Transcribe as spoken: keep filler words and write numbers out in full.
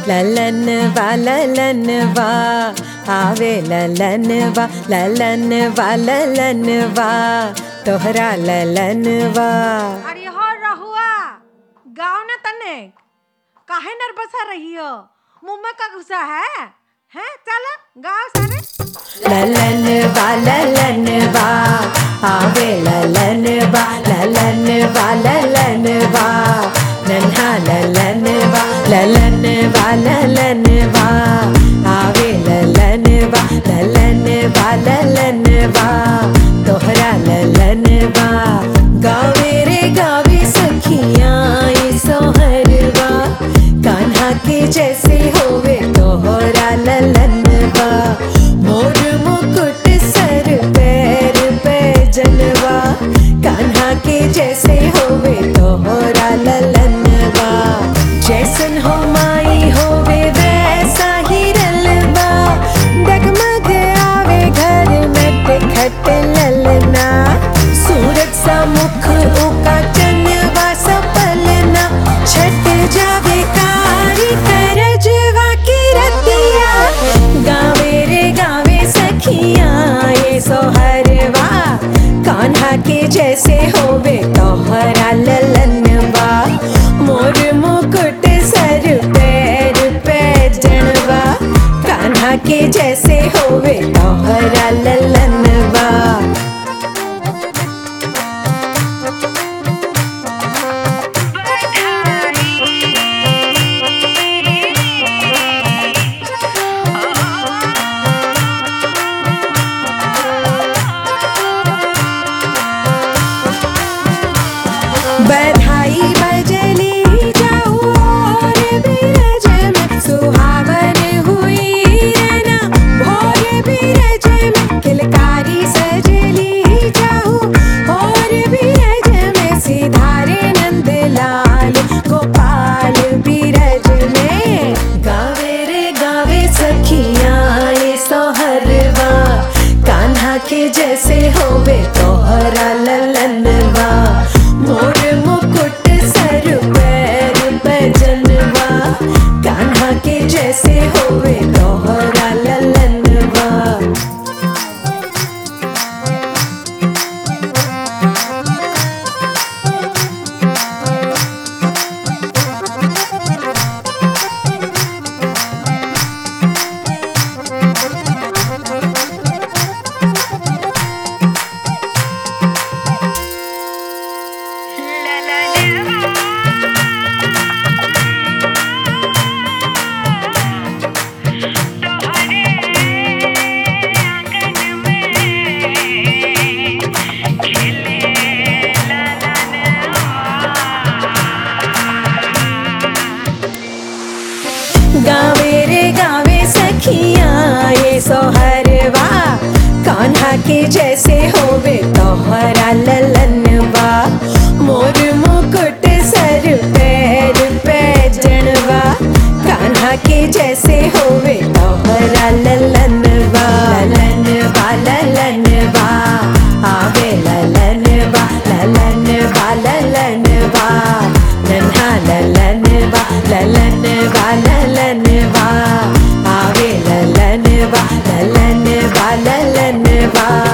ललन वा ललन वा आवे ललन वा ललन वा ललन वा तोहरा ललन वा। अरे हो रहुआ गाँव न तने काहे नर्वस रही हो? मुंह में का घुसा है हैं? चल गाँव सारे। ललन वा ललन वा आवे ललन वा ललन वा ललन वा नन्हा ललन वा ललन वा ललन वा आवे ललन वा ललन वा ललन वा तोहरा ललन वा। गावे रे गावे सखियाँ ये सोहरवा कान्हा के जैसे होवे तोहरा ललन वा। मोर मुकुट सर पैर पे जनवा कान्हा के जैसे होवे तोहरा ललन वा। जैसन हो माई होवे वैसा ही रलवा डगमग आवे घर में टिखट ललना। सूरज सा मुख उका चंदवा सा पलना छट जावे कारी करजवा की रतिया। गावे रे गावे सखियाँ ये सोहरवा कान्हा के जैसे होवे तोहरा ललन वा। मोर मुकुट सर पैर पे जनवा कान्हा के जैसे होवे तोहरा ललन वा। बधाई बजली जाऊ और बिरज में सुहावन हुई ना। भोर बिरज में किलकारी सजली जाऊ और बिरज में सिधारे नंदलाल गोपाल बिरज में। गावे रे गावे सखियाँ ये सोहरवा कान्हा के जैसे होवे तोहरा ललन वा। मोर मुकुट सर पैर पे जनवा कान्हा के जैसे होवे तोहरा ललन वा। गावे रे गावे सखियाँ ये सोहरवा कान्हा के जैसे होवे तोहरा ललन वा। मोर मुकुट सर पैर पे जनवा कान्हा के जैसे होवे तोहरा ललन वा। ललन वा ललन वा आवे ललन वा ललन वा ललन वा नन्हा ललन वा ललन वा ललन वा आवे ललन वा ललन वा ललन वा।